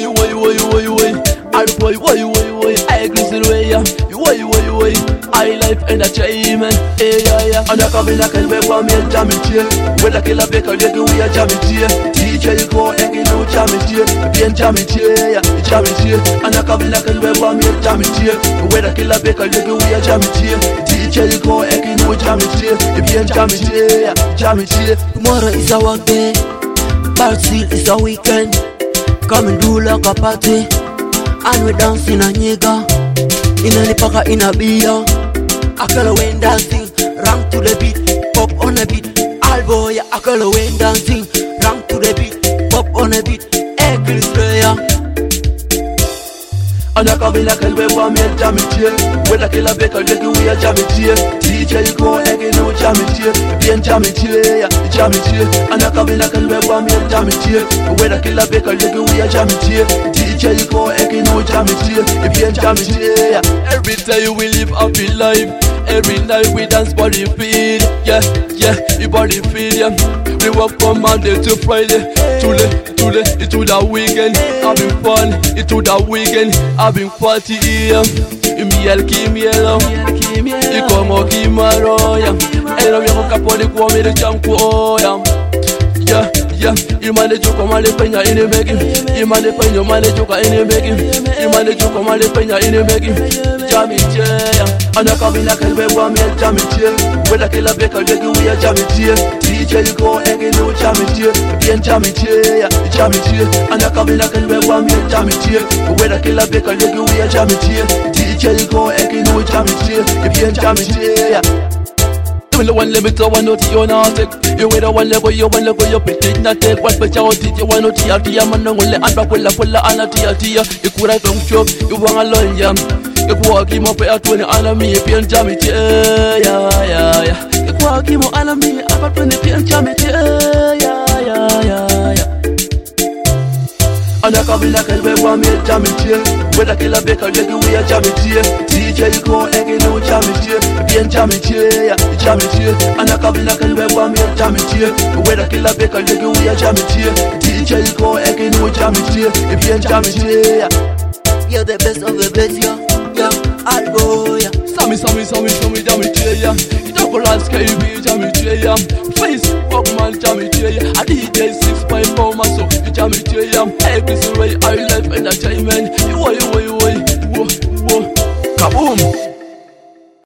I glisten way, I life entertainment, yeah. And I come in, I can wear one meal, jam it here. When I kill a baker, they do we a jam it here. DJ, you go and you know jam it here. Bien jam it here, jam it here. And I come in, I can wear one meal, jam it here. When I kill a baker, they do we a jam it here. DJ, you go and you know jam it here. Bien jam it here, jam it here. Tomorrow is a work day, but still it's a weekend. Come and do like a party, and we dance in a nigga. In a paka in a beer, I call away dancing, rank to the beat, pop on a beat. Alboy, I call away dancing, rank to the beat, pop on a beat. Every player. And I come in, I can wear one meal, jam it here. When I kill a baker, they do we a jam it here. DJ, you go and you know jam it here. Bien jam it here, jam it here. And I come in, I can wear one meal, jam it here. When I kill a baker, they do we a jam it here. DJ, you go and you know jam it here. Bien jam it here. Every day we live happy life. Every night we dance body feel. Yeah, your body feel, yeah. We work from Monday to Friday. Into the weekend. Having fun, into the weekend. Having party here. Imiel kimielo. Ikomo kimaro, yeah. Eno yako kaponi kuomi de chanko, yeah. Yeah, imane chuko male penya ine begi. Imane penyo male chuka ine begi. Imane chuko male penya ine begi. Jam it here. And I come in, I can wear one meal, jam it here. When I kill a baker, they do we a jam it here. DJ, you go and you know jam it here. Bien jam it here, jam it here. And I come in, I can wear one meal, jam it here. When I kill a baker, they do we a jam it here. DJ, you go and you know jam it here. Bien jam it here. You the one level to one note you not take. You with the one level you pick it not take. What but you did you want to tia man no le and back pulla ana tia. You could have come chop, you want a long yam. You walk him up at 20 enemy, pian jam it, yeah. You walk him on enemy, about 20 pian jam it, yeah. And I come in, I can wear one meal, jam it here. When I kill a baker, they do we a jam it here. DJ, you go and you know jam it here. Bien jam it here, jam it here. And I come in, I can wear one meal, jam it here. When I kill a baker, they do we a jam it here. DJ, you go and you know jam it here. Bien jam it here. You're the best of the best, yeah. I'll go, yeah. Sammy, jam it here, yeah. You don't go landscape, jam it here, yeah. Facebook man, jam it here, yeah. I DJ 6.4, man, so you jam it here, yeah. Every way I